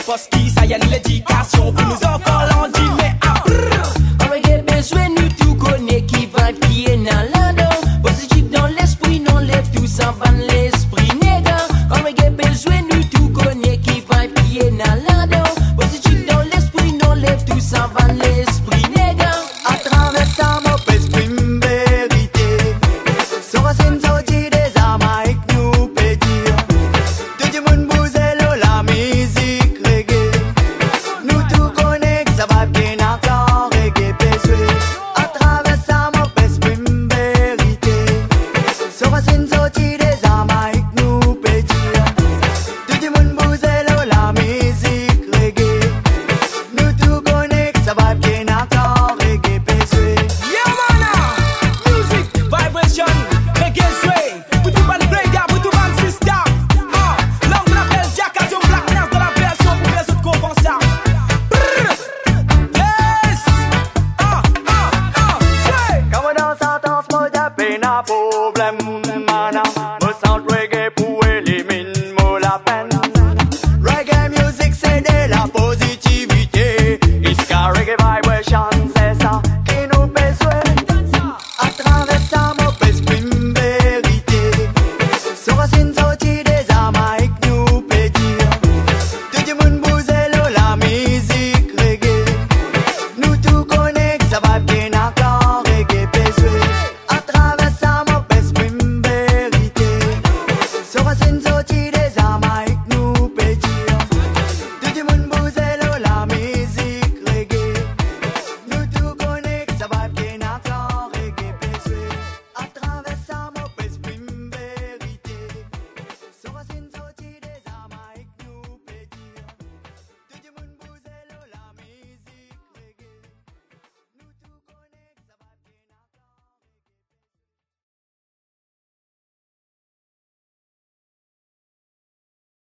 parce qu'il ça y a l'éducation. Pour nous encore l'on dit mais on reggae besoin nous tout connaît qui va qui est dans l'ado. Positif dans l'esprit, non lève tout ça van l'esprit néga. On reggae besoin nous tout connaît qui va qui est dans l'ado. Positif dans l'esprit, non lève tout ça van l'esprit.